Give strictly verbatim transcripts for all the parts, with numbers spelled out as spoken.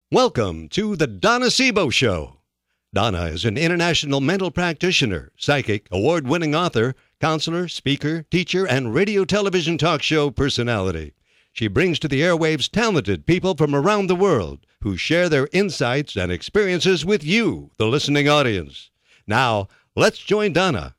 Welcome to the Donna Sebo Show. Donna is an international mental practitioner, psychic, award-winning author, counselor, speaker, teacher, and radio television talk show personality. She brings to the airwaves talented people from around the world who share their insights and experiences with you, the listening audience. Now, let's join Donna.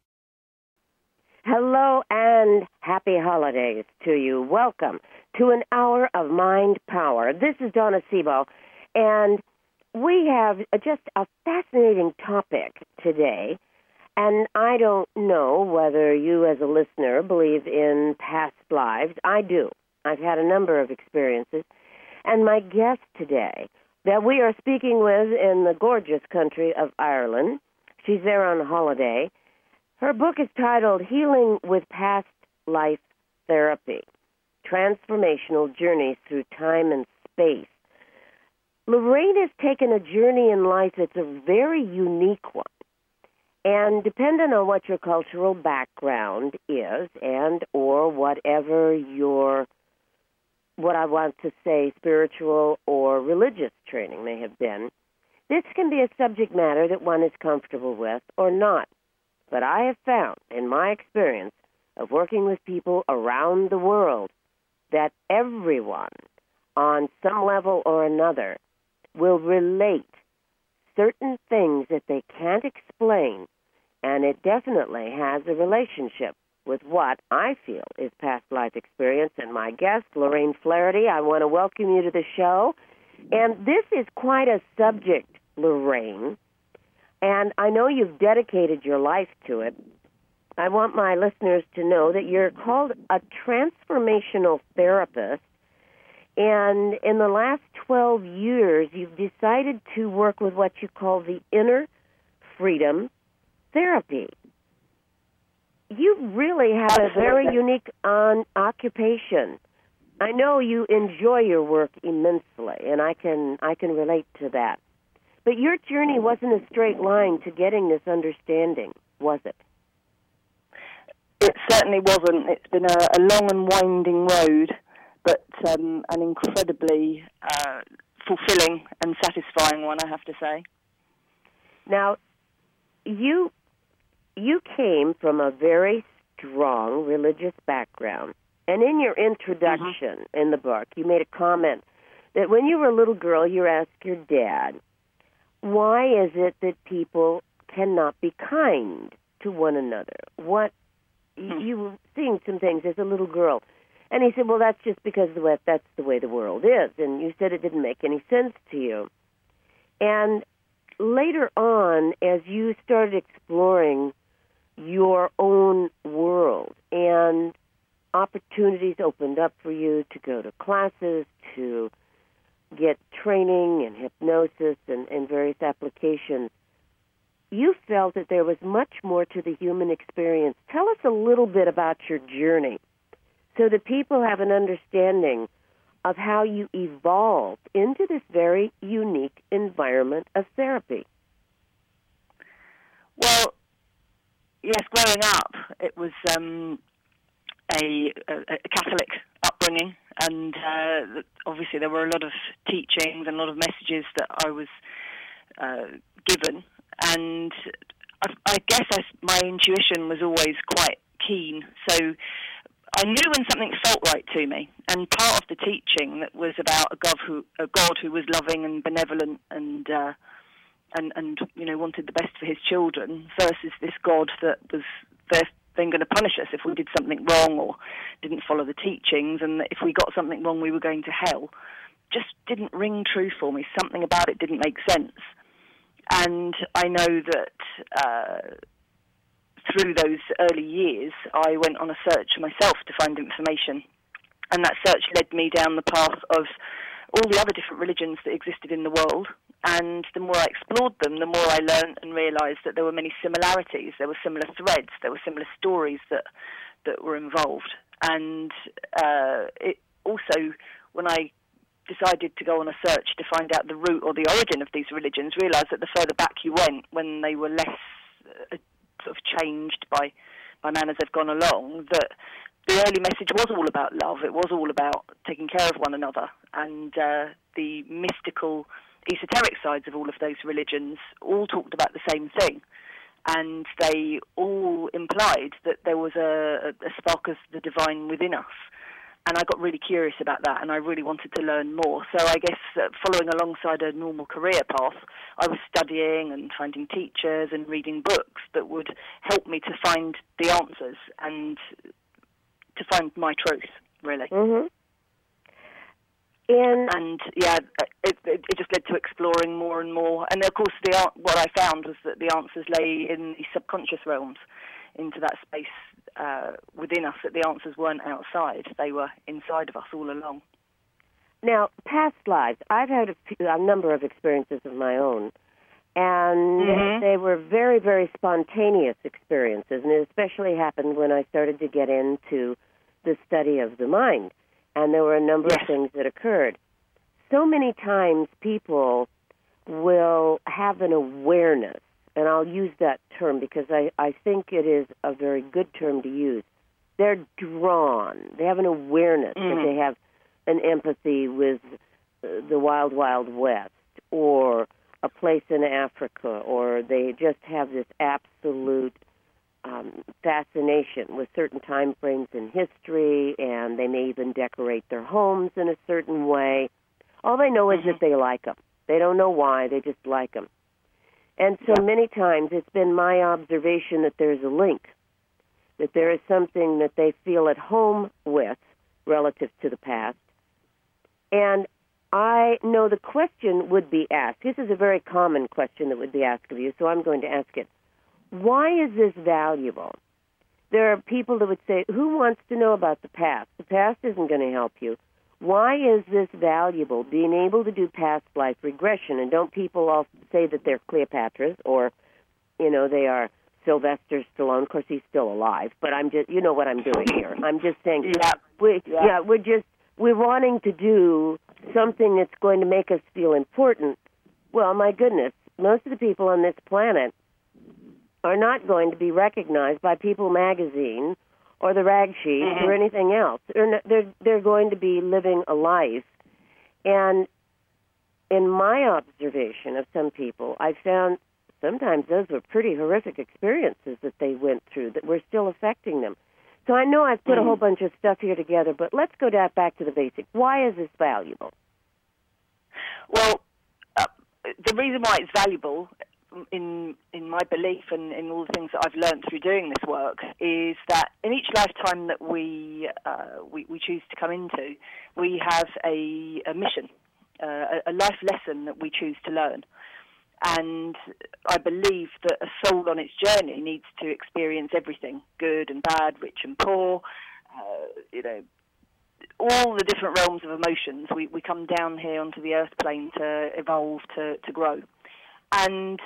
Hello and happy holidays to you. Welcome to an hour of mind power. This is Donna Sebo. And we have just a fascinating topic today, and I don't know whether you as a listener believe in past lives. I do. I've had a number of experiences, and my guest today that we are speaking with in the gorgeous country of Ireland, she's there on holiday. Her book is titled Healing with Past Life Therapy, Transformational Journeys Through Time and Space. Lorraine has taken a journey in life that's a very unique one. And depending on what your cultural background is and or whatever your, what I want to say, spiritual or religious training may have been, this can be a subject matter that one is comfortable with or not. But I have found, in my experience of working with people around the world, that everyone, on some level or another, will relate certain things that they can't explain, and it definitely has a relationship with what I feel is past life experience. And my guest, Lorraine Flaherty, I want to welcome you to the show. And this is quite a subject, Lorraine, and I know you've dedicated your life to it. I want my listeners to know that you're called a transformational therapist. And in the last twelve years, you've decided to work with what you call the inner freedom therapy. You really have a very unique um, occupation. I know you enjoy your work immensely, and I can I can relate to that. But your journey wasn't a straight line to getting this understanding, was it? It certainly wasn't. It's been a, a long and winding road, but um, an incredibly uh, fulfilling and satisfying one, I have to say. Now, you you came from a very strong religious background, and in your introduction mm-hmm. in the book, you made a comment that when you were a little girl, you asked your dad, why is it that people cannot be kind to one another? What mm-hmm. you were seeing some things as a little girl. And he said, well, that's just because the way, that's the way the world is. And you said it didn't make any sense to you. And later on, as you started exploring your own world and opportunities opened up for you to go to classes, to get training and hypnosis and, and various applications, you felt that there was much more to the human experience. Tell us a little bit about your journey, so that people have an understanding of how you evolved into this very unique environment of therapy. Well, yes, growing up, it was um, a, a, a Catholic upbringing, and uh, obviously there were a lot of teachings and a lot of messages that I was uh, given, and I, I guess I, my intuition was always quite keen, so I knew when something felt right to me, and part of the teaching that was about a God who, a God who was loving and benevolent and, uh, and, and you know, wanted the best for his children, versus this God that was then going to punish us if we did something wrong or didn't follow the teachings, and that if we got something wrong, we were going to hell, just didn't ring true for me. Something about it didn't make sense, and I know that. Uh, Through those early years, I went on a search myself to find information, and that search led me down the path of all the other different religions that existed in the world, and the more I explored them, the more I learned and realised that there were many similarities, there were similar threads, there were similar stories that, that were involved, and uh, it also, when I decided to go on a search to find out the root or the origin of these religions, realised that the further back you went, when they were less uh, sort of changed by, by man as they've gone along, that the early message was all about love. It was all about taking care of one another, and uh, the mystical esoteric sides of all of those religions all talked about the same thing. And they all implied that there was a, a spark of the divine within us. And I got really curious about that, and I really wanted to learn more. So I guess uh, following alongside a normal career path, I was studying and finding teachers and reading books that would help me to find the answers and to find my truth, really. Mm-hmm. And, and yeah, it, it, it just led to exploring more and more. And of course, the what I found was that the answers lay in the subconscious realms, into that space uh, within us, that the answers weren't outside. They were inside of us all along. Now, past lives, I've had a, few, a number of experiences of my own, and mm-hmm. they were very, very spontaneous experiences, and it especially happened when I started to get into the study of the mind, and there were a number yes. of things that occurred. So many times people will have an awareness, and I'll use that term because I, I think it is a very good term to use. They're drawn. They have an awareness mm-hmm. that they have an empathy with the wild, wild West, or a place in Africa, or they just have this absolute um, fascination with certain time frames in history, and they may even decorate their homes in a certain way. All they know is mm-hmm. that they like them. They don't know why, they just like them. And so yeah. many times it's been my observation that there's a link, that there is something that they feel at home with relative to the past. And I know the question would be asked. This is a very common question that would be asked of you, so I'm going to ask it. Why is this valuable? There are people that would say, who wants to know about the past? The past isn't going to help you. Why is this valuable, being able to do past life regression? And don't people all say that they're Cleopatras or, you know, they are Sylvester Stallone? Of course, he's still alive, but I'm just, you know what I'm doing here. I'm just saying, yeah, we, yeah. yeah, we're just, we're wanting to do something that's going to make us feel important. Well, my goodness, most of the people on this planet are not going to be recognized by People magazine or the Rag Sheet mm-hmm. or anything else. They're, not, they're, they're going to be living a life. And in my observation of some people, I found sometimes those were pretty horrific experiences that they went through that were still affecting them. So I know I've put mm-hmm. a whole bunch of stuff here together, but let's go back to the basic. Why is this valuable? Well, uh, the reason why it's valuable, in in my belief and in all the things that I've learned through doing this work, is that in each lifetime that we uh, we, we choose to come into, we have a, a mission, uh, a life lesson that we choose to learn. And I believe that a soul on its journey needs to experience everything, good and bad, rich and poor, uh, you know, all the different realms of emotions. We, we come down here onto the earth plane to evolve, to, to grow. And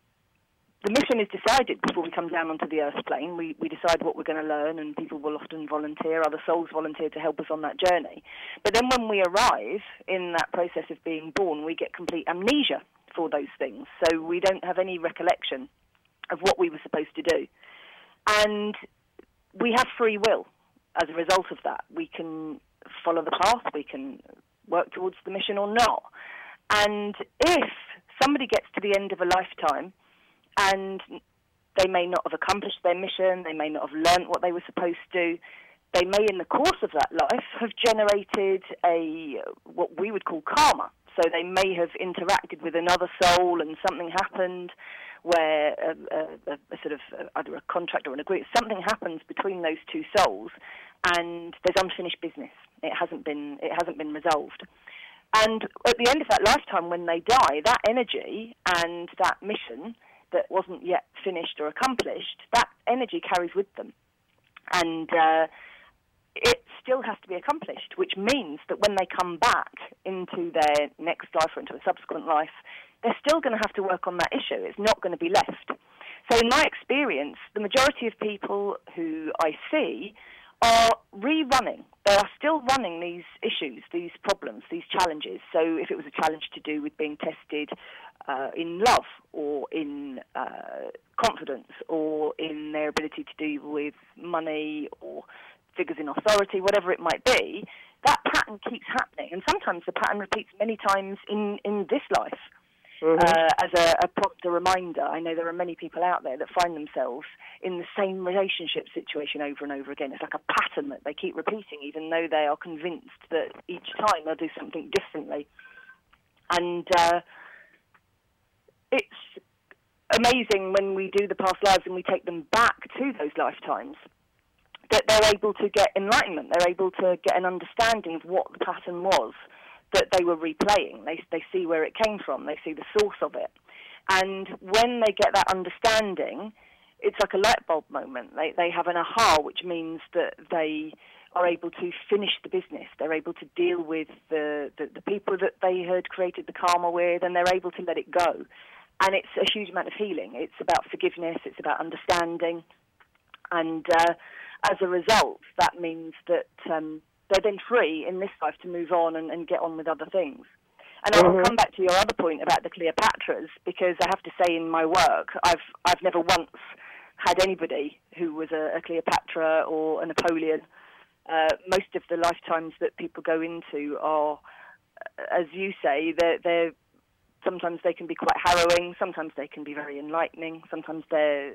the mission is decided before we come down onto the earth plane. We, we decide what we're going to learn, and people will often volunteer, other souls volunteer to help us on that journey. But then when we arrive in that process of being born, we get complete amnesia for those things. So we don't have any recollection of what we were supposed to do. And we have free will as a result of that. We can follow the path, we can work towards the mission or not. And if somebody gets to the end of a lifetime and they may not have accomplished their mission, they may not have learnt what they were supposed to, they may in the course of that life have generated a what we would call karma. So they may have interacted with another soul and something happened where a, a, a sort of either a contract or an agreement, something happens between those two souls, and there's unfinished business. It hasn't been it hasn't been resolved. And at the end of that lifetime, when they die, that energy and that mission that wasn't yet finished or accomplished, that energy carries with them. And uh, it still has to be accomplished, which means that when they come back into their next life or into a subsequent life, they're still going to have to work on that issue. It's not going to be left. So in my experience, the majority of people who I see are rerunning. They are still running these issues, these problems, these challenges. So if it was a challenge to do with being tested uh, in love or in uh, confidence or in their ability to deal with money or figures in authority, whatever it might be, that pattern keeps happening. And sometimes the pattern repeats many times in, in this life. Mm-hmm. Uh, as a, a prompt, a reminder. I know there are many people out there that find themselves in the same relationship situation over and over again. It's like a pattern that they keep repeating, even though they are convinced that each time they'll do something differently. And uh, it's amazing when we do the past lives and we take them back to those lifetimes, that they're able to get enlightenment. They're able to get an understanding of what the pattern was that they were replaying. They they see where it came from. They see the source of it. And when they get that understanding, it's like a light bulb moment. They they have an aha, which means that they are able to finish the business. They're able to deal with the, the, the people that they had created the karma with, and they're able to let it go. And it's a huge amount of healing. It's about forgiveness. It's about understanding. And uh, as a result, that means that Um, they're then free in this life to move on and, and get on with other things. And mm-hmm. I'll come back to your other point about the Cleopatras, because I have to say in my work, I've I've never once had anybody who was a, a Cleopatra or a Napoleon. Uh, most of the lifetimes that people go into are, as you say, they're, they're sometimes they can be quite harrowing, sometimes they can be very enlightening, sometimes they're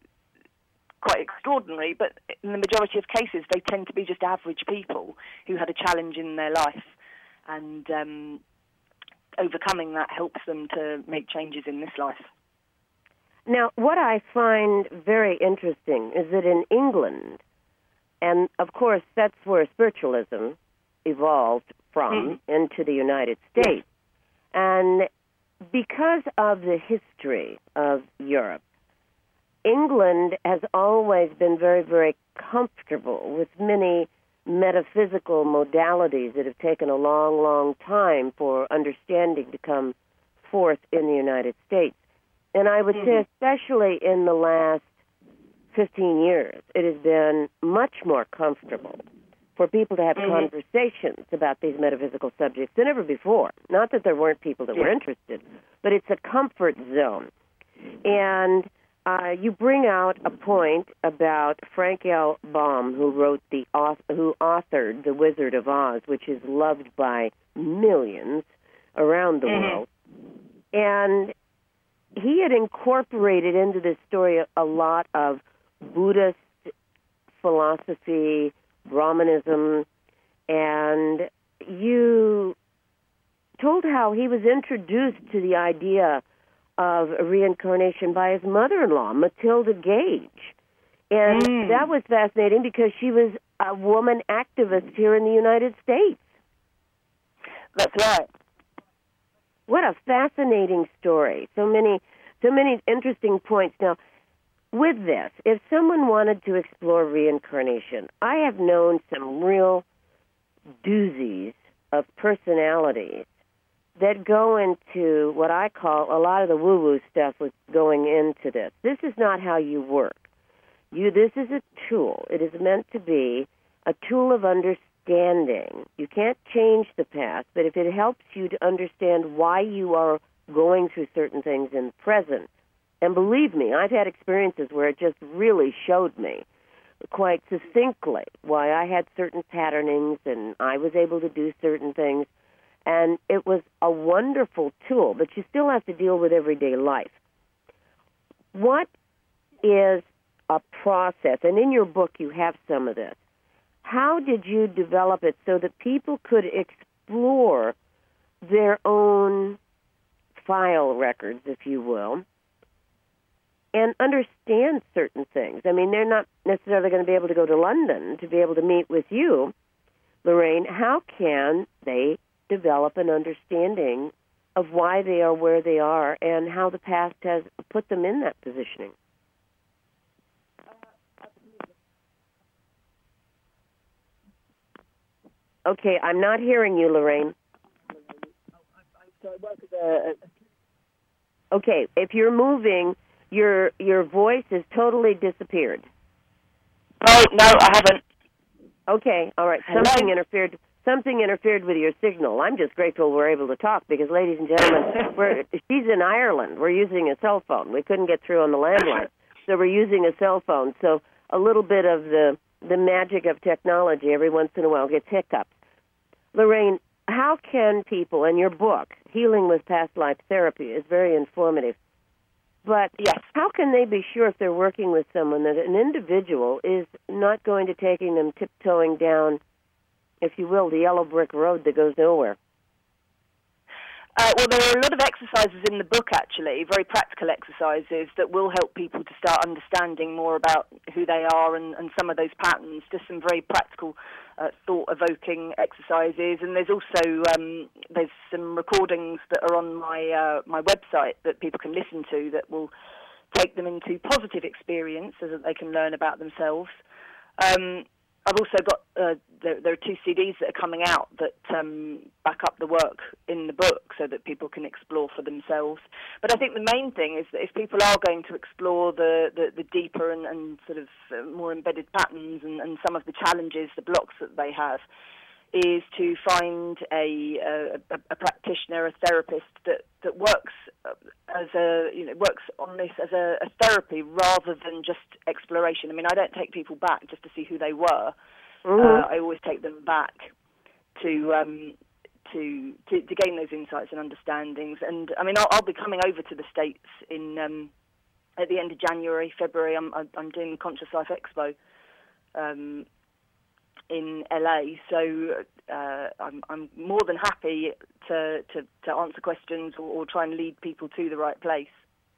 quite extraordinary, but in the majority of cases, they tend to be just average people who had a challenge in their life, and um, overcoming that helps them to make changes in this life. Now, what I find very interesting is that in England, and of course that's where spiritualism evolved from mm. into the United States, yes. And because of the history of Europe, England has always been very, very comfortable with many metaphysical modalities that have taken a long, long time for understanding to come forth in the United States. And I would mm-hmm. say especially in the last fifteen years, it has been much more comfortable for people to have mm-hmm. conversations about these metaphysical subjects than ever before. Not that there weren't people that yeah. were interested, but it's a comfort zone. And Uh, you bring out a point about Frank L. Baum, who wrote the who authored The Wizard of Oz, which is loved by millions around the mm-hmm. world. And he had incorporated into this story a, a lot of Buddhist philosophy, Brahmanism, and you told how he was introduced to the idea of reincarnation by his mother-in-law, Matilda Gage. And mm. that was fascinating because she was a woman activist here in the United States. That's right. What a fascinating story. So many, so many interesting points. Now, with this, if someone wanted to explore reincarnation, I have known some real doozies of personalities that go into what I call a lot of the woo-woo stuff with going into this. This is not how you work. You, this is a tool. It is meant to be a tool of understanding. You can't change the past, but if it helps you to understand why you are going through certain things in the present, and believe me, I've had experiences where it just really showed me quite succinctly why I had certain patternings and I was able to do certain things. And it was a wonderful tool, but you still have to deal with everyday life. What is a process? And in your book, you have some of this. How did you develop it so that people could explore their own file records, if you will, and understand certain things? I mean, they're not necessarily going to be able to go to London to be able to meet with you, Lorraine. How can they develop an understanding of why they are where they are and how the past has put them in that positioning? Okay, I'm not hearing you, Lorraine. Okay, if you're moving, your your voice has totally disappeared. Oh, no, I haven't. Okay, all right. Hello? Something interfered. Something interfered with your signal. I'm just grateful we're able to talk because, ladies and gentlemen, we're, she's in Ireland. We're using a cell phone. We couldn't get through on the landline, so we're using a cell phone. So a little bit of the the magic of technology every once in a while gets hiccups. Lorraine, how can people, and your book, Healing with Past Life Therapy, is very informative, but yes. how can they be sure if they're working with someone that an individual is not going to taking them tiptoeing down, if you will, the yellow brick road that goes nowhere? Uh, well, there are a lot of exercises in the book, actually, very practical exercises that will help people to start understanding more about who they are and, and some of those patterns, just some very practical uh, thought-evoking exercises. And there's also um, there's some recordings that are on my uh, my website that people can listen to that will take them into positive experience so that they can learn about themselves. Um, I've also got, uh, there, there are two C Ds that are coming out that um, back up the work in the book so that people can explore for themselves. But I think the main thing is that if people are going to explore the, the, the deeper and, and sort of uh, more embedded patterns and, and some of the challenges, the blocks that they have, is to find a, a, a practitioner, a therapist that, that works as a you know works on this as a, a therapy rather than just exploration. I mean, I don't take people back just to see who they were. Mm-hmm. Uh, I always take them back to, um, to to to gain those insights and understandings. And I mean, I'll, I'll be coming over to the States in um, at the end of January, February. I'm I'm doing the Conscious Life Expo. Um, in L A, so uh, I'm, I'm more than happy to, to, to answer questions or, or try and lead people to the right place.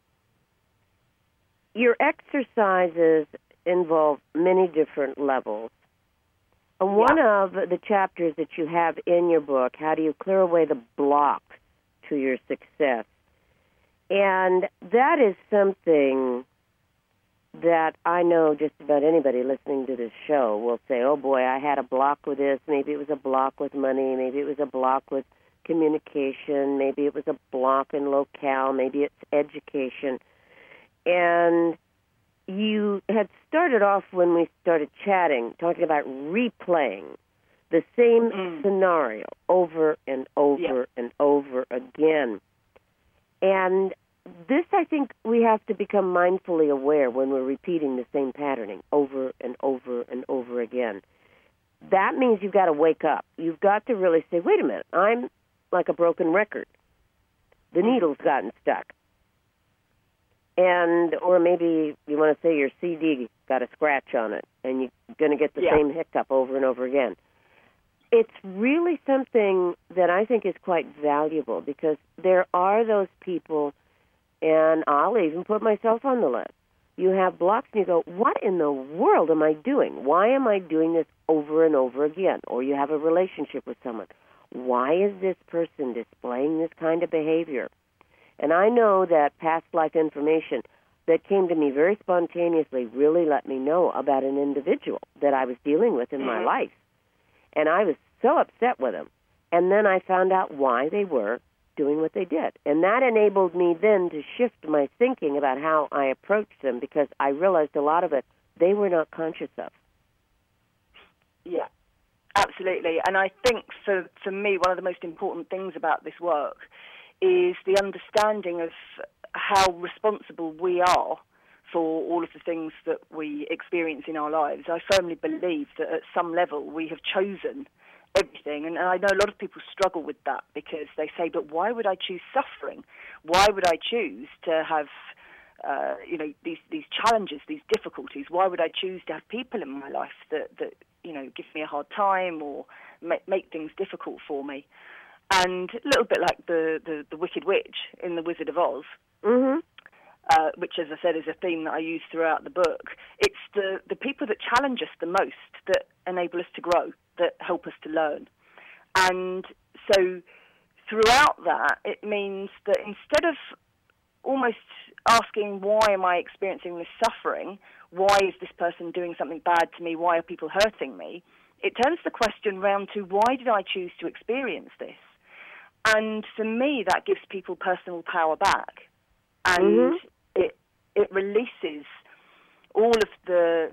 Your exercises involve many different levels. And one yeah. of the chapters that you have in your book, How Do You Clear Away the Blocks to Your Success? And that is something that I know just about anybody listening to this show will say, oh boy, I had a block with this. Maybe it was a block with money. Maybe it was a block with communication. Maybe it was a block in locale. Maybe it's education. And you had started off when we started chatting, talking about replaying the same mm. scenario over and over yeah. and over again. And this, I think, we have to become mindfully aware when we're repeating the same patterning over and over and over again. That means you've got to wake up. You've got to really say, wait a minute, I'm like a broken record. The needle's gotten stuck. And, or maybe you want to say your C D got a scratch on it, and you're going to get the yeah. same hiccup over and over again. It's really something that I think is quite valuable, because there are those people, and I'll even put myself on the list. You have blocks and you go, what in the world am I doing? Why am I doing this over and over again? Or you have a relationship with someone. Why is this person displaying this kind of behavior? And I know that past life information that came to me very spontaneously really let me know about an individual that I was dealing with in mm-hmm. my life. And I was so upset with them. And then I found out why they were doing what they did. And that enabled me then to shift my thinking about how I approached them, because I realized a lot of it they were not conscious of. Yeah, absolutely. And I think for, for me, one of the most important things about this work is the understanding of how responsible we are for all of the things that we experience in our lives. I firmly believe that at some level we have chosen everything, and I know a lot of people struggle with that, because they say, but why would I choose suffering? Why would I choose to have uh, you know these these challenges, these difficulties? Why would I choose to have people in my life that, that you know give me a hard time or make, make things difficult for me? And a little bit like the, the, the Wicked Witch in The Wizard of Oz, mm-hmm. uh, which, as I said, is a theme that I use throughout the book. It's the, the people that challenge us the most that enable us to grow, that help us to learn. And so throughout that, it means that instead of almost asking, why am I experiencing this suffering? Why is this person doing something bad to me? Why are people hurting me? It turns the question round to, why did I choose to experience this? And for me, that gives people personal power back. And mm-hmm. it it releases all of the...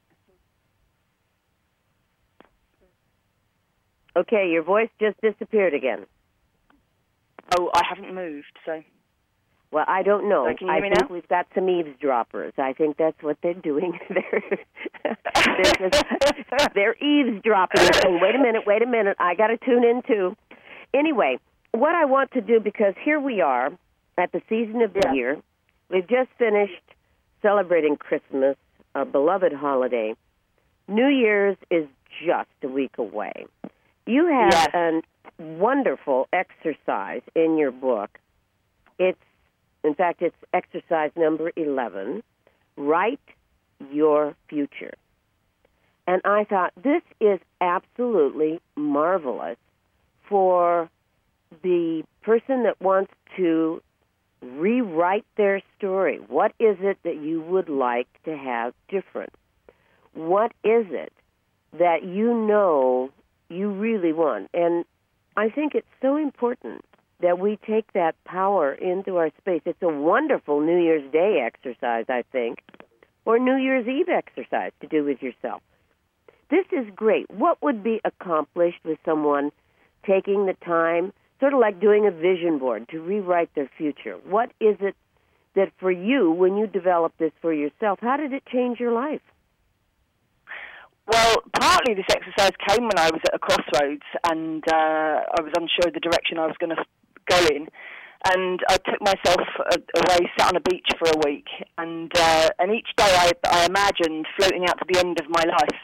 Okay, your voice just disappeared again. Oh, I haven't moved, so... Well, I don't know. So can you I hear me think now? we've got some eavesdroppers. I think that's what they're doing. they're, they're, just, they're eavesdropping and saying, wait a minute, wait a minute, I got to tune in too. Anyway, what I want to do, because here we are at the season of the yeah. year. We've just finished celebrating Christmas, a beloved holiday. New Year's is just a week away. You have yes. a wonderful exercise in your book. It's In fact, it's exercise number eleven, Write Your Future. And I thought, this is absolutely marvelous for the person that wants to rewrite their story. What is it that you would like to have different? What is it that you know you really want? And I think it's so important that we take that power into our space. It's a wonderful New Year's Day exercise, I think, or New Year's Eve exercise to do with yourself. This is great. What would be accomplished with someone taking the time, sort of like doing a vision board, to rewrite their future? What is it that for you, when you developed this for yourself, how did it change your life? Well, partly this exercise came when I was at a crossroads and uh, I was unsure of the direction I was going to go in, and I took myself away, sat on a beach for a week, and uh, and each day I, I imagined floating out to the end of my life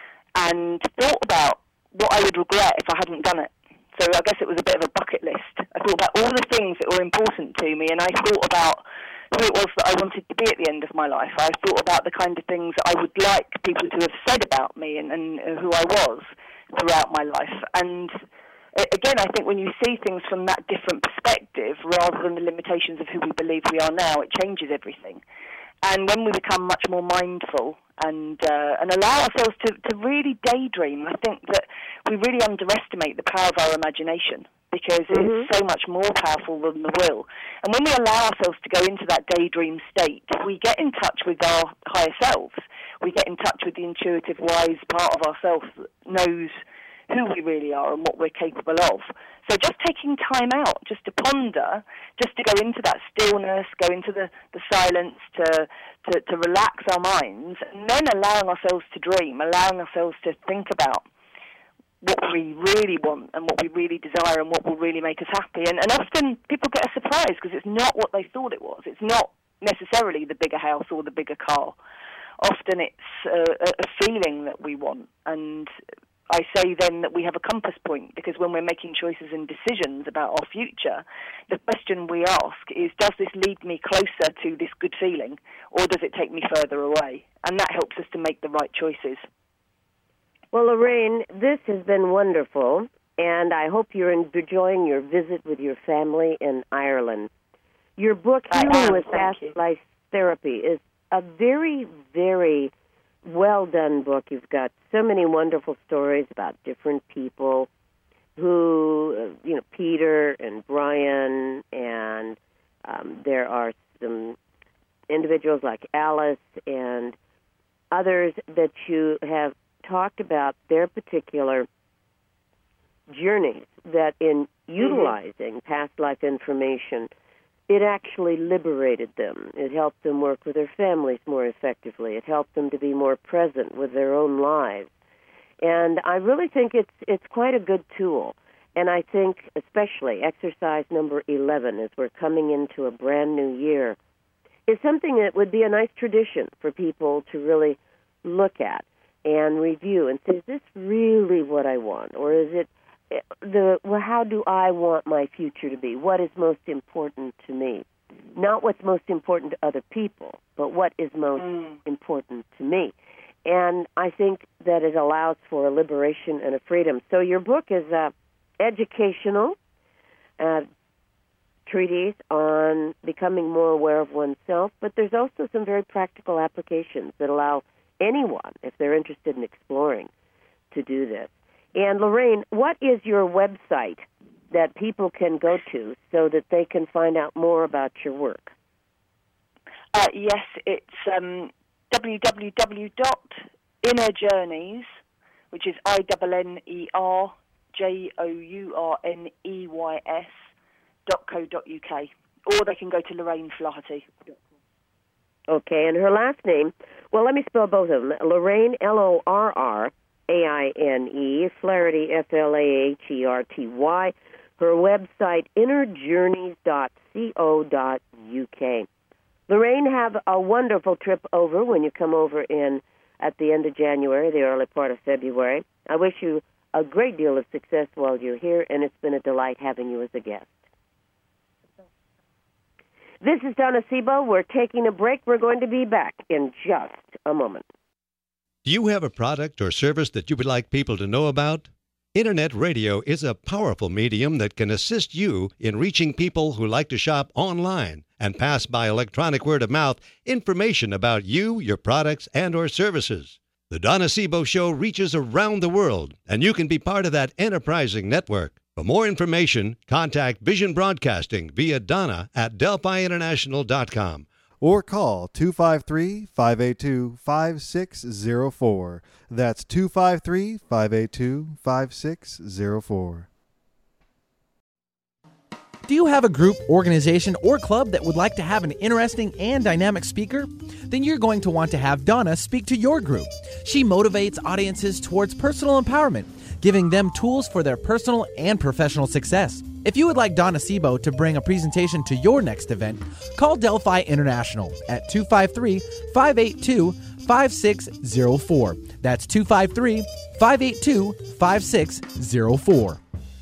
and thought about what I would regret if I hadn't done it. So I guess it was a bit of a bucket list. I thought about all the things that were important to me, and I thought about who it was that I wanted to be at the end of my life. I thought about the kind of things that I would like people to have said about me and, and who I was throughout my life. And again, I think when you see things from that different perspective, rather than the limitations of who we believe we are now, it changes everything. And when we become much more mindful and uh, and allow ourselves to, to really daydream, I think that we really underestimate the power of our imagination, because Mm-hmm. it's so much more powerful than the will. And when we allow ourselves to go into that daydream state, we get in touch with our higher selves. We get in touch with the intuitive, wise part of ourselves that knows who we really are and what we're capable of. So just taking time out, just to ponder, just to go into that stillness, go into the, the silence, to, to, to relax our minds, and then allowing ourselves to dream, allowing ourselves to think about what we really want and what we really desire and what will really make us happy. And, and often people get a surprise because it's not what they thought it was. It's not necessarily the bigger house or the bigger car. Often it's a, a feeling that we want. And I say then that we have a compass point, because when we're making choices and decisions about our future, the question we ask is, does this lead me closer to this good feeling, or does it take me further away? And that helps us to make the right choices. Well, Lorraine, this has been wonderful, and I hope you're enjoying your visit with your family in Ireland. Your book, Healing with Fast Life Therapy, is a very, very well-done book. You've got so many wonderful stories about different people who, you know, Peter and Brian, and um, there are some individuals like Alice and others that you have talked about their particular journeys, that in utilizing mm-hmm. past life information, it actually liberated them. It helped them work with their families more effectively. It helped them to be more present with their own lives. And I really think it's it's quite a good tool. And I think especially exercise number eleven, as we're coming into a brand new year, is something that would be a nice tradition for people to really look at and review and say, is this really what I want? Or is it the, well, how do I want my future to be? What is most important to me? Not what's most important to other people, but what is most mm. important to me. And I think that it allows for a liberation and a freedom. So your book is uh, educational uh, treatise on becoming more aware of oneself, but there's also some very practical applications that allow anyone, if they're interested in exploring, to do this. And Lorraine, what is your website that people can go to so that they can find out more about your work? Uh, yes, it's um, w w w dot inner journeys, which is I N N E R J O U R N E Y S dot co dot U K. or they can go to Lorraine Flaherty. Okay, and her last name, well, let me spell both of them. Lorraine, L O R R A I N E, Flaherty, F L A H E R T Y. Her website, inner journeys dot co dot U K. Lorraine, have a wonderful trip over when you come over in at the end of January, the early part of February. I wish you a great deal of success while you're here, and it's been a delight having you as a guest. This is Donna Sebo. We're taking a break. We're going to be back in just a moment. Do you have a product or service that you would like people to know about? Internet radio is a powerful medium that can assist you in reaching people who like to shop online and pass by electronic word of mouth information about you, your products, and or services. The Donna Sebo Show reaches around the world, and you can be part of that enterprising network. For more information, contact Vision Broadcasting via Donna at Delphi International dot com. Or call two five three, five eight two, five six zero four. That's two five three, five eight two, five six zero four. Do you have a group, organization, or club that would like to have an interesting and dynamic speaker? Then you're going to want to have Donna speak to your group. She motivates audiences towards personal empowerment, giving them tools for their personal and professional success. If you would like Donna Sebo to bring a presentation to your next event, call Delphi International at two five three, five eight two, five six zero four. That's two five three, five eight two, five six zero four.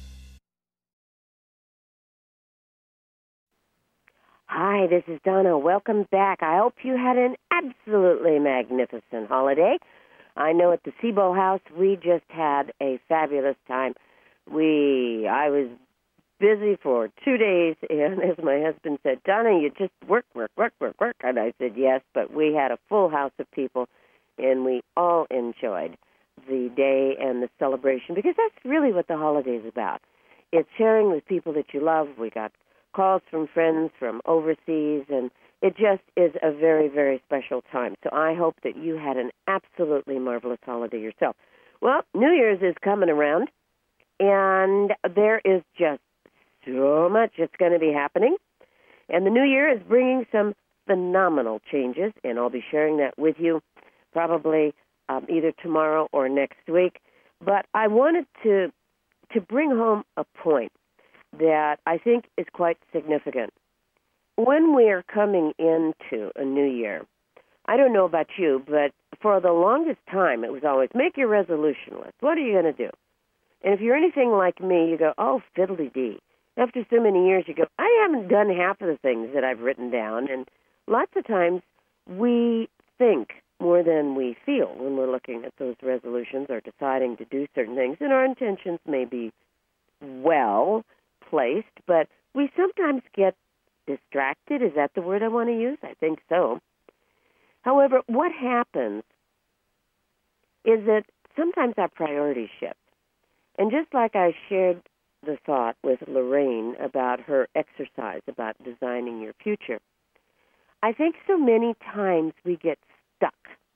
Hi, this is Donna. Welcome back. I hope you had an absolutely magnificent holiday. I know at the Sebo House we just had a fabulous time. We, I was busy for two days, and as my husband said, Donna, you just work, work, work, work, work. And I said yes, but we had a full house of people, and we all enjoyed the day and the celebration, because that's really what the holiday is about. It's sharing with people that you love. We got calls from friends from overseas, and it just is a very, very special time. So I hope that you had an absolutely marvelous holiday yourself. Well, New Year's is coming around, and there is just so much that's going to be happening. And the new year is bringing some phenomenal changes, and I'll be sharing that with you probably um, either tomorrow or next week. But I wanted to to bring home a point that I think is quite significant. When we are coming into a new year, I don't know about you, but for the longest time it was always, make your resolution list. What are you going to do? And if you're anything like me, you go, oh, fiddly-dee. After so many years, you go, I haven't done half of the things that I've written down. And lots of times we think more than we feel when we're looking at those resolutions or deciding to do certain things. And our intentions may be well placed, but we sometimes get distracted. Is that the word I want to use? I think so. However, what happens is that sometimes our priorities shift. And just like I shared the thought with Lorraine about her exercise, about designing your future, I think so many times we get stuck.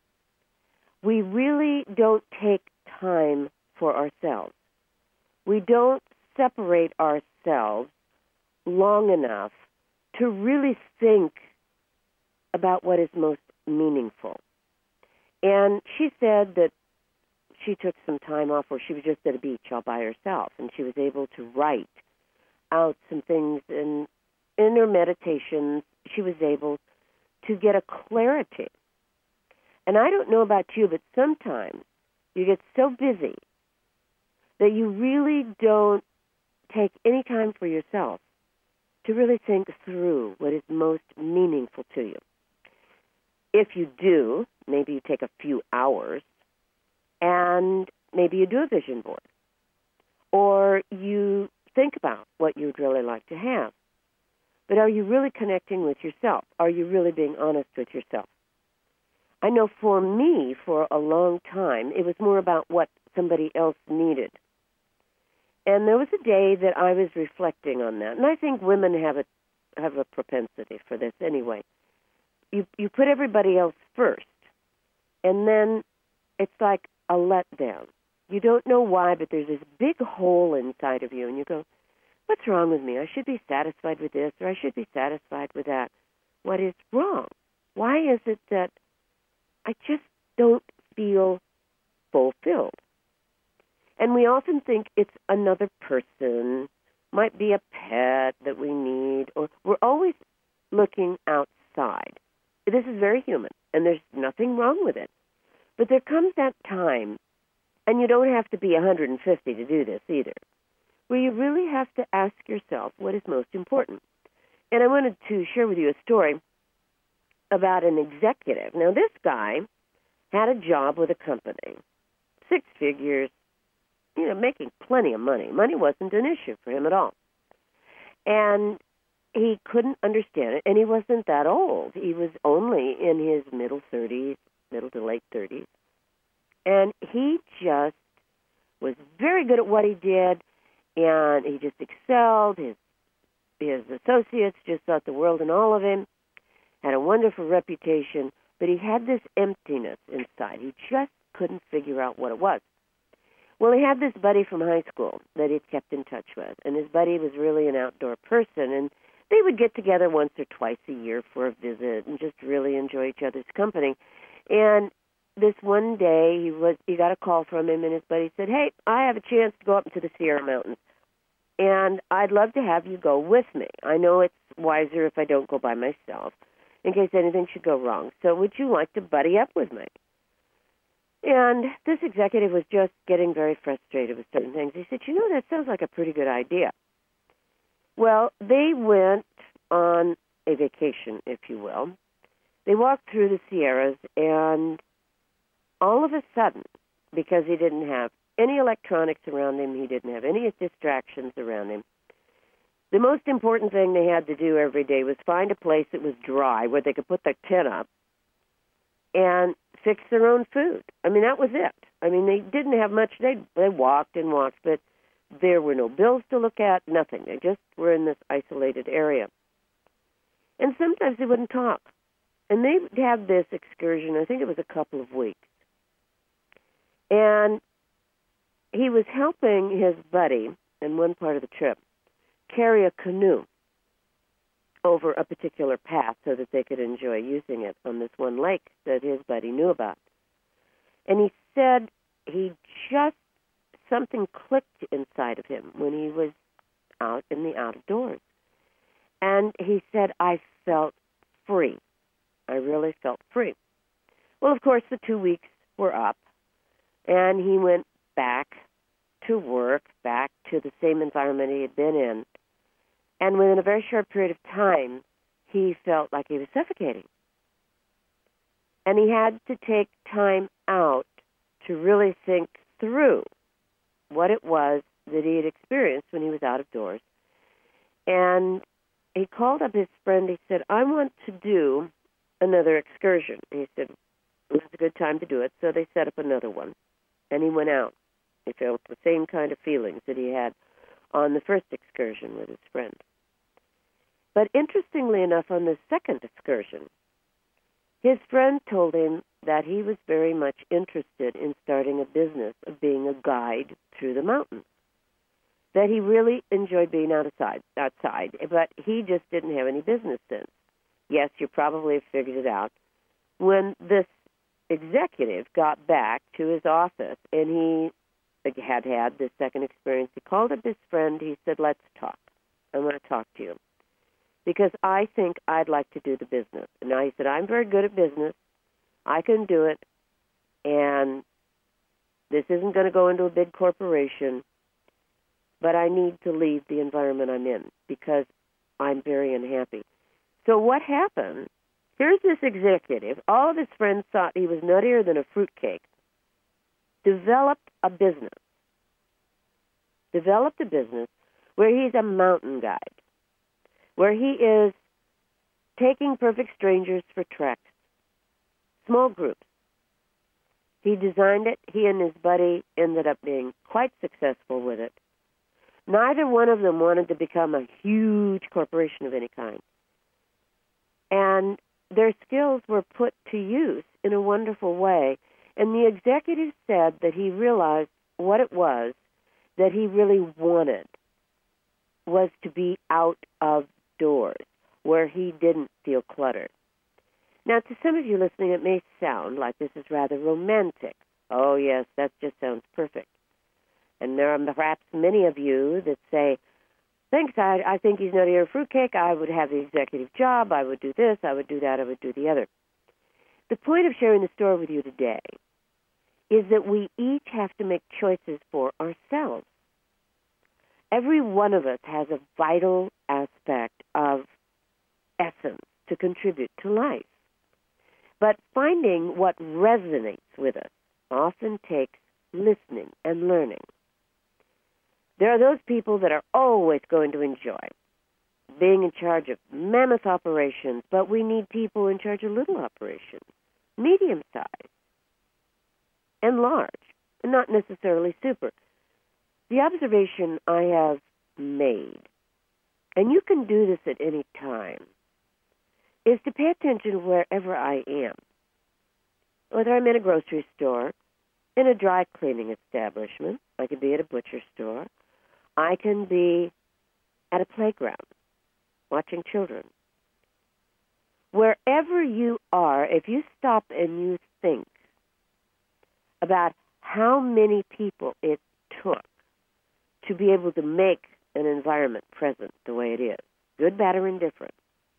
We really don't take time for ourselves. We don't separate ourselves long enough to really think about what is most meaningful. And she said that she took some time off where she was just at a beach all by herself, and she was able to write out some things. And in her meditations, she was able to get a clarity. And I don't know about you, but sometimes you get so busy that you really don't take any time for yourself to really think through what is most meaningful to you. If you do, maybe you take a few hours and maybe you do a vision board, or you think about what you'd really like to have. But are you really connecting with yourself? Are you really being honest with yourself? I know for me, for a long time, it was more about what somebody else needed. And there was a day that I was reflecting on that. And I think women have a have a propensity for this anyway. You you put everybody else first, and then it's like a letdown. You don't know why, but there's this big hole inside of you, and you go, what's wrong with me? I should be satisfied with this, or I should be satisfied with that. What is wrong? Why is it that I just don't feel fulfilled? And we often think it's another person, might be a pet that we need, or we're always looking outside. This is very human, and there's nothing wrong with it. But there comes that time, and you don't have to be one hundred fifty to do this either, where you really have to ask yourself what is most important. And I wanted to share with you a story about an executive. Now, this guy had a job with a company, six figures, you know, making plenty of money. Money wasn't an issue for him at all. And he couldn't understand it, and he wasn't that old. He was only in his middle thirties, middle to late thirties. And he just was very good at what he did, and he just excelled. His his associates just thought the world and all of him, had a wonderful reputation, but he had this emptiness inside. He just couldn't figure out what it was. Well, he had this buddy from high school that he'd kept in touch with, and his buddy was really an outdoor person, and they would get together once or twice a year for a visit and just really enjoy each other's company. And this one day, he was he got a call from him, and his buddy said, "Hey, I have a chance to go up into the Sierra Mountains, and I'd love to have you go with me. I know it's wiser if I don't go by myself, in case anything should go wrong. So would you like to buddy up with me?" And this executive was just getting very frustrated with certain things. He said, "You know, that sounds like a pretty good idea." Well, they went on a vacation, if you will. They walked through the Sierras, and all of a sudden, because he didn't have any electronics around him, he didn't have any distractions around him, the most important thing they had to do every day was find a place that was dry where they could put their tent up and fix their own food. I mean, that was it. I mean, they didn't have much. They they walked and walked, but there were no bills to look at, nothing. They just were in this isolated area. And sometimes they wouldn't talk. And they would have this excursion, I think it was a couple of weeks. And he was helping his buddy in one part of the trip carry a canoe over a particular path so that they could enjoy using it on this one lake that his buddy knew about. And he said he just, something clicked inside of him when he was out in the outdoors. And he said, "I felt free. I really felt free." Well, of course, the two weeks were up, and he went back to work, back to the same environment he had been in. And within a very short period of time, he felt like he was suffocating. And he had to take time out to really think through what it was that he had experienced when he was out of doors. And he called up his friend. He said, "I want to do another excursion." He said, it was a good time to do it, so they set up another one. And he went out. He felt the same kind of feelings that he had on the first excursion with his friend. But interestingly enough, on the second excursion, his friend told him that he was very much interested in starting a business of being a guide through the mountains, that he really enjoyed being outside, outside, but he just didn't have any business sense. Yes, you probably have figured it out. When this executive got back to his office and he had had this second experience, he called up his friend. He said, "Let's talk. I want to talk to you because I think I'd like to do the business." And now he said, "I'm very good at business. I can do it, and this isn't going to go into a big corporation, but I need to leave the environment I'm in because I'm very unhappy." So what happened? Here's this executive. All of his friends thought he was nuttier than a fruitcake. Developed a business. Developed a business where he's a mountain guide, where he is taking perfect strangers for treks, small groups. He designed it. He and his buddy ended up being quite successful with it. Neither one of them wanted to become a huge corporation of any kind. And their skills were put to use in a wonderful way. And the executive said that he realized what it was that he really wanted was to be out of doors, where he didn't feel cluttered. Now, to some of you listening, it may sound like this is rather romantic. Oh, yes, that just sounds perfect. And there are perhaps many of you that say, thanks, I, I think he's nutty or fruitcake. I would have the executive job. I would do this. I would do that. I would do the other. The point of sharing the story with you today is that we each have to make choices for ourselves. Every one of us has a vital aspect of essence to contribute to life. But finding what resonates with us often takes listening and learning. There are those people that are always going to enjoy being in charge of mammoth operations, but we need people in charge of little operations, medium-sized and large, and not necessarily super. The observation I have made, and you can do this at any time, is to pay attention wherever I am. Whether I'm in a grocery store, in a dry cleaning establishment, I could be at a butcher store, I can be at a playground watching children. Wherever you are, if you stop and you think about how many people it took to be able to make an environment present the way it is, good, bad, or indifferent,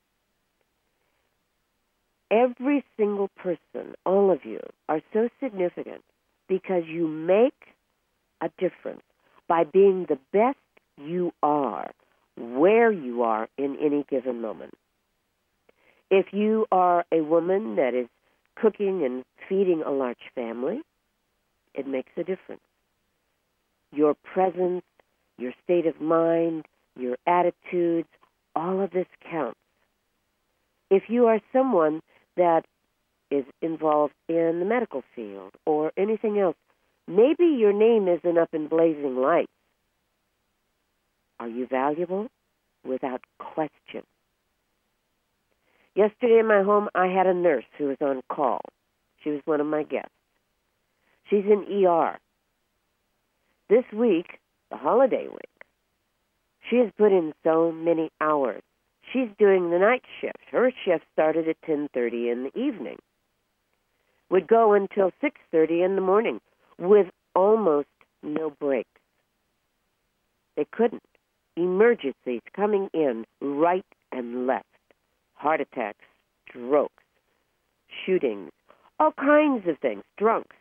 every single person, all of you, are so significant because you make a difference by being the best you are, where you are in any given moment. If you are a woman that is cooking and feeding a large family, it makes a difference. Your presence, your state of mind, your attitudes, all of this counts. If you are someone that is involved in the medical field or anything else, maybe your name isn't up in blazing lights. Are you valuable? Without question. Yesterday in my home, I had a nurse who was on call. She was one of my guests. She's in E R. This week, the holiday week, she has put in so many hours. She's doing the night shift. Her shift started at ten thirty in the evening. Would go until six thirty in the morning with almost no breaks. They couldn't. Emergencies coming in right and left. Heart attacks, strokes, shootings, all kinds of things, drunks.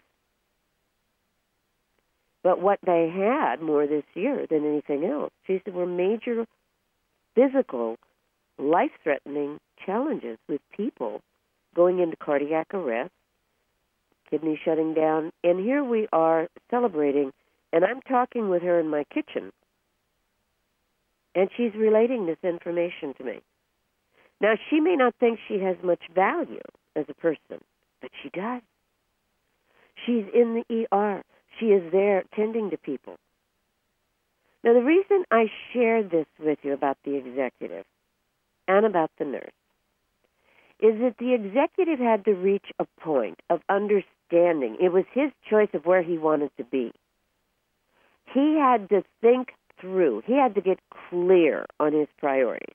But what they had more this year than anything else, she said, were major physical, life-threatening challenges with people going into cardiac arrest, kidney shutting down. And here we are celebrating, and I'm talking with her in my kitchen, and she's relating this information to me. Now, she may not think she has much value as a person, but she does. She's in the E R. She is there tending to people. Now, the reason I share this with you about the executive and about the nurse is that the executive had to reach a point of understanding. It was his choice of where he wanted to be. He had to think through. He had to get clear on his priorities.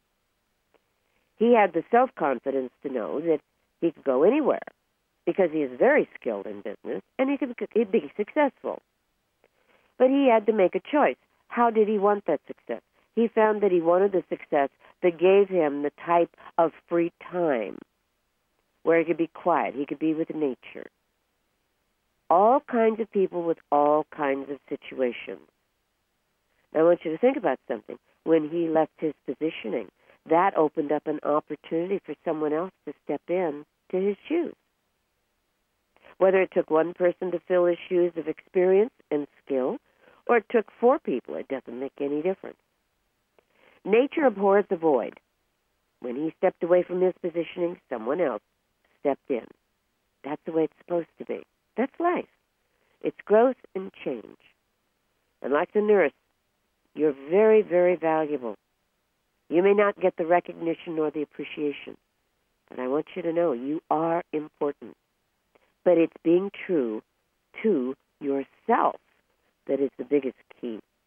He had the self-confidence to know that he could go anywhere because he is very skilled in business and he could he'd be successful. But he had to make a choice. How did he want that success? He found that he wanted the success that gave him the type of free time where he could be quiet, he could be with nature. All kinds of people with all kinds of situations. Now, I want you to think about something. When he left his positioning, that opened up an opportunity for someone else to step in to his shoes. Whether it took one person to fill his shoes of experience and skill, or it took four people, it doesn't make any difference. Nature abhors the void. When he stepped away from his positioning, someone else stepped in. That's the way it's supposed to be. That's life. It's growth and change. And like the nurse, you're very, very valuable. You may not get the recognition or the appreciation, but I want you to know you are important. But it's being true to yourself that is the biggest key.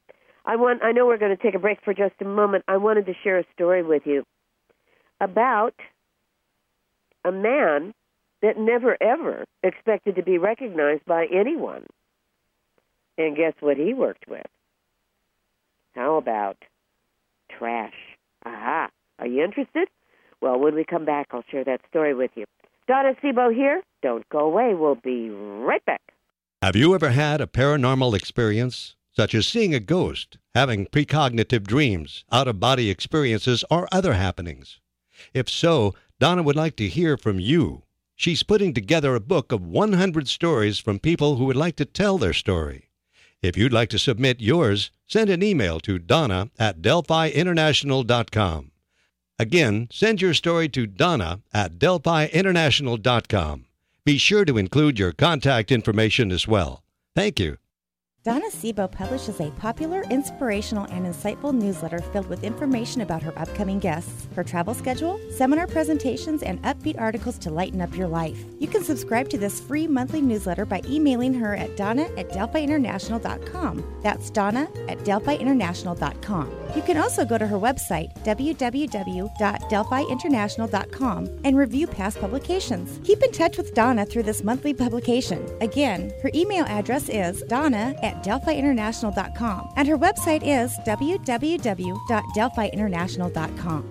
I want. I know we're going to take a break for just a moment. I wanted to share a story with you about a man that never, ever expected to be recognized by anyone. And guess what he worked with? How about trash? Aha. Are you interested? Well, when we come back, I'll share that story with you. Donna Sebo here. Don't go away. We'll be right back. Have you ever had a paranormal experience, such as seeing a ghost, having precognitive dreams, out-of-body experiences, or other happenings? If so, Donna would like to hear from you. She's putting together a book of one hundred stories from people who would like to tell their story. If you'd like to submit yours, send an email to Donna at Delphi International dot com. Again, send your story to Donna at Delphi International dot com. Be sure to include your contact information as well. Thank you. Donna Sebo publishes a popular, inspirational, and insightful newsletter filled with information about her upcoming guests, her travel schedule, seminar presentations, and upbeat articles to lighten up your life. You can subscribe to this free monthly newsletter by emailing her at Donna at Delphi International dot com. That's Donna at Delphi International dot com. You can also go to her website, w w w dot Delphi International dot com, and review past publications. Keep in touch with Donna through this monthly publication. Again, her email address is Donna at Delphi International dot com, and her website is w w w dot Delphi International dot com.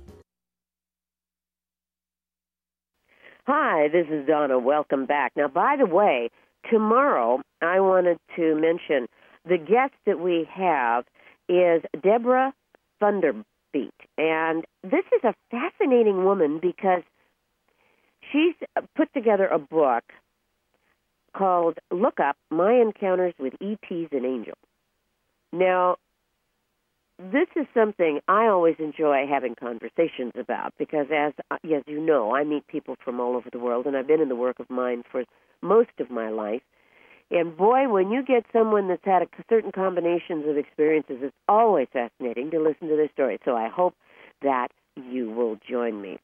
Hi, this is Donna. Welcome back. Now, by the way, tomorrow I wanted to mention the guest that we have is Deborah Thunderbeat. And this is a fascinating woman because she's put together a book called Look Up, My Encounters with E Ts and Angels. Now, this is something I always enjoy having conversations about because, as, as you know, I meet people from all over the world, and I've been in the work of mine for most of my life. And boy, when you get someone that's had a certain combinations of experiences, it's always fascinating to listen to their story. So I hope that you will join me.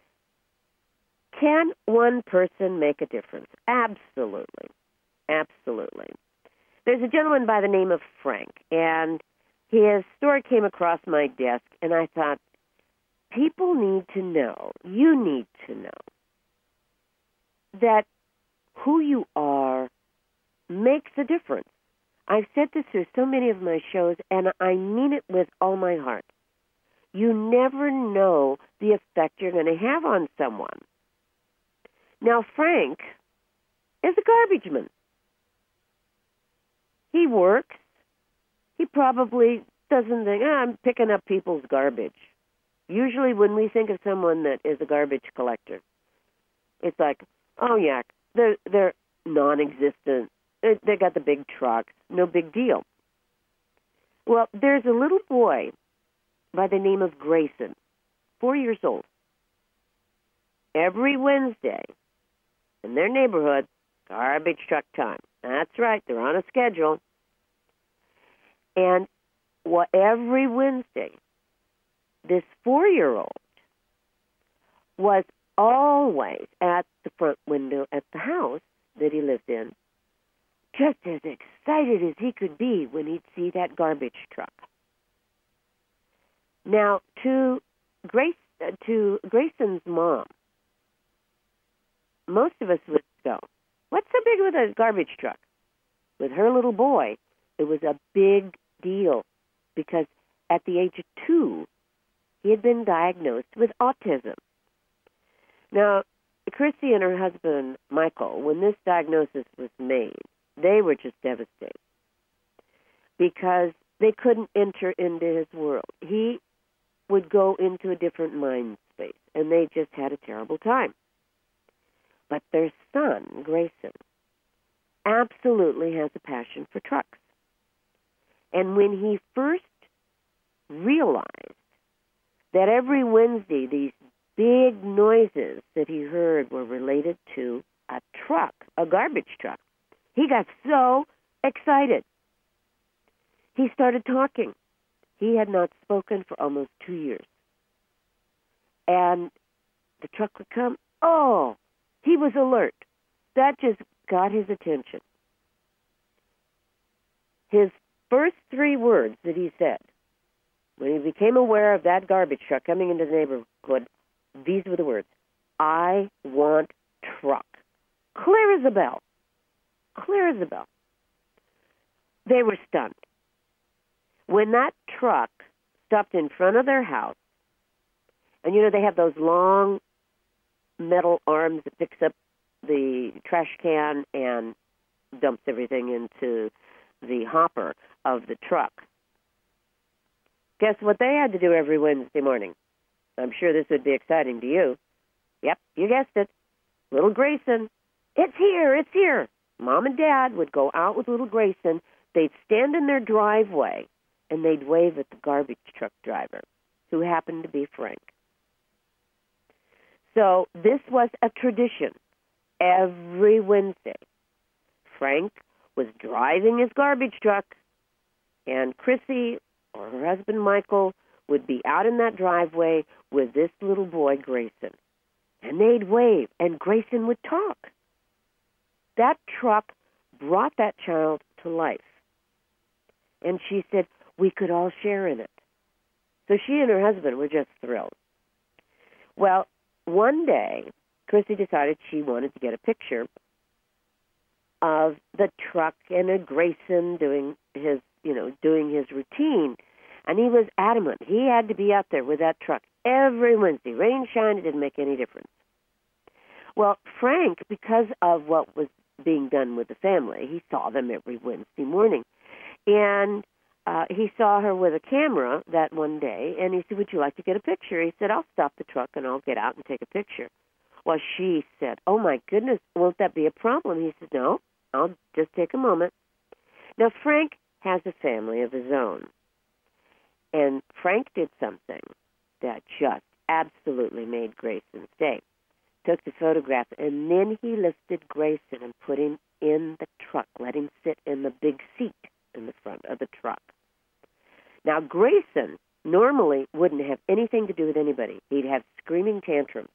Can one person make a difference? Absolutely. Absolutely. There's a gentleman by the name of Frank, and his story came across my desk, and I thought, people need to know, you need to know, that who you are makes a difference. I've said this through so many of my shows, and I mean it with all my heart. You never know the effect you're going to have on someone. Now, Frank is a garbage man. He works. He probably doesn't think, oh, I'm picking up people's garbage. Usually when we think of someone that is a garbage collector, it's like, oh, yeah, they're, they're non-existent. They, they got the big trucks. No big deal. Well, there's a little boy by the name of Grayson, four years old. Every Wednesday in their neighborhood, garbage truck time. That's right, they're on a schedule. And what, every Wednesday, this four-year-old was always at the front window at the house that he lived in, just as excited as he could be when he'd see that garbage truck. Now, to Grace, uh, to Grayson's mom, most of us would go, what's so big with a garbage truck? With her little boy, it was a big deal because at the age of two, he had been diagnosed with autism. Now, Chrissy and her husband, Michael, when this diagnosis was made, they were just devastated because they couldn't enter into his world. He would go into a different mind space, and they just had a terrible time. But their son, Grayson, absolutely has a passion for trucks. And when he first realized that every Wednesday these big noises that he heard were related to a truck, a garbage truck, he got so excited. He started talking. He had not spoken for almost two years. And the truck would come. Oh, he was alert. That just got his attention. His first three words that he said when he became aware of that garbage truck coming into the neighborhood, these were the words, "I want truck." Clear as a bell. Clear as a bell. They were stunned. When that truck stopped in front of their house, and you know they have those long metal arms that picks up the trash can and dumps everything into the hopper of the truck. Guess what they had to do every Wednesday morning? I'm sure this would be exciting to you. Yep, you guessed it. Little Grayson. It's here, it's here. Mom and Dad would go out with little Grayson. They'd stand in their driveway, and they'd wave at the garbage truck driver, who happened to be Frank. So this was a tradition. Every Wednesday, Frank was driving his garbage truck, and Chrissy or her husband Michael would be out in that driveway with this little boy, Grayson. And they'd wave, and Grayson would talk. That truck brought that child to life. And she said we could all share in it. So she and her husband were just thrilled. Well, one day, Chrissy decided she wanted to get a picture of the truck and a Grayson doing his, you know, doing his routine. And he was adamant. He had to be out there with that truck every Wednesday. Rain, shine, it didn't make any difference. Well, Frank, because of what was being done with the family, he saw them every Wednesday morning. And uh, he saw her with a camera that one day, and he said, would you like to get a picture? He said, I'll stop the truck and I'll get out and take a picture. Well, she said, oh, my goodness, won't that be a problem? He said, no, I'll just take a moment. Now, Frank has a family of his own. And Frank did something that just absolutely made Grayson's day. Took the photograph, and then he lifted Grayson and put him in the truck, let him sit in the big seat in the front of the truck. Now, Grayson normally wouldn't have anything to do with anybody. He'd have screaming tantrums.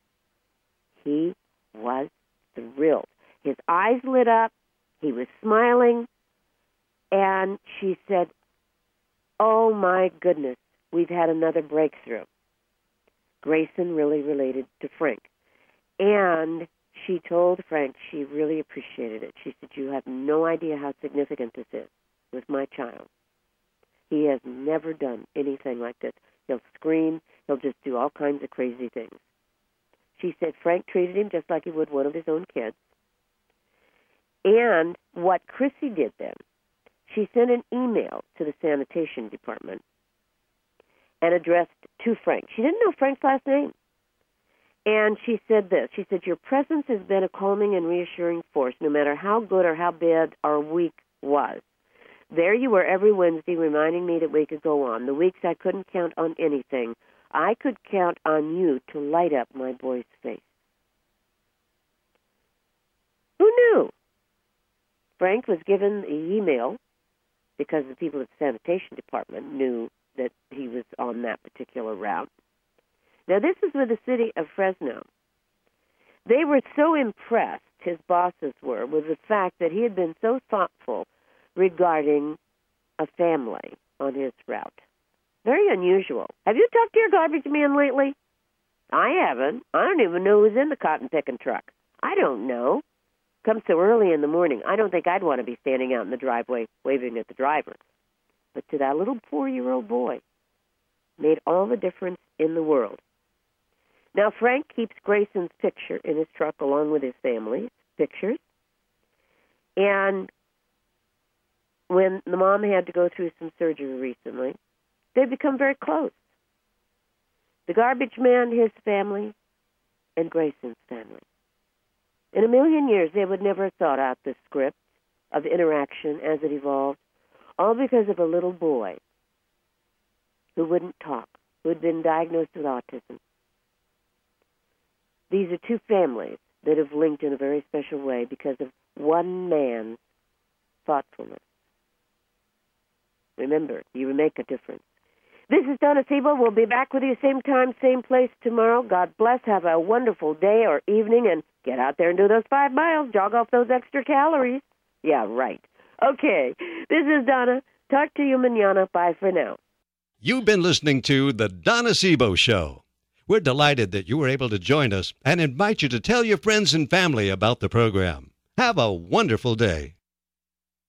He was thrilled. His eyes lit up. He was smiling. And she said, oh, my goodness, we've had another breakthrough. Grayson really related to Frank. And she told Frank she really appreciated it. She said, you have no idea how significant this is with my child. He has never done anything like this. He'll scream. He'll just do all kinds of crazy things. She said Frank treated him just like he would one of his own kids. And what Chrissy did then, she sent an email to the sanitation department and addressed to Frank. She didn't know Frank's last name. And she said this. She said, your presence has been a calming and reassuring force, no matter how good or how bad our week was. There you were every Wednesday reminding me that we could go on. The weeks I couldn't count on anything, I could count on you to light up my boy's face. Who knew? Frank was given the email because the people at the sanitation department knew that he was on that particular route. Now, this is with the city of Fresno. They were so impressed, his bosses were, with the fact that he had been so thoughtful regarding a family on his route. Very unusual. Have you talked to your garbage man lately? I haven't. I don't even know who's in the cotton-picking truck. I don't know. Comes so early in the morning, I don't think I'd want to be standing out in the driveway waving at the driver. But to that little four-year-old boy, made all the difference in the world. Now, Frank keeps Grayson's picture in his truck along with his family's pictures. And when the mom had to go through some surgery recently, they've become very close. The garbage man, his family, and Grayson's family. In a million years, they would never have thought out this script of interaction as it evolved, all because of a little boy who wouldn't talk, who had been diagnosed with autism. These are two families that have linked in a very special way because of one man's thoughtfulness. Remember, you make a difference. This is Donna Sebo. We'll be back with you same time, same place tomorrow. God bless. Have a wonderful day or evening, and get out there and do those five miles. Jog off those extra calories. Yeah, right. Okay, this is Donna. Talk to you manana. Bye for now. You've been listening to The Donna Sebo Show. We're delighted that you were able to join us and invite you to tell your friends and family about the program. Have a wonderful day.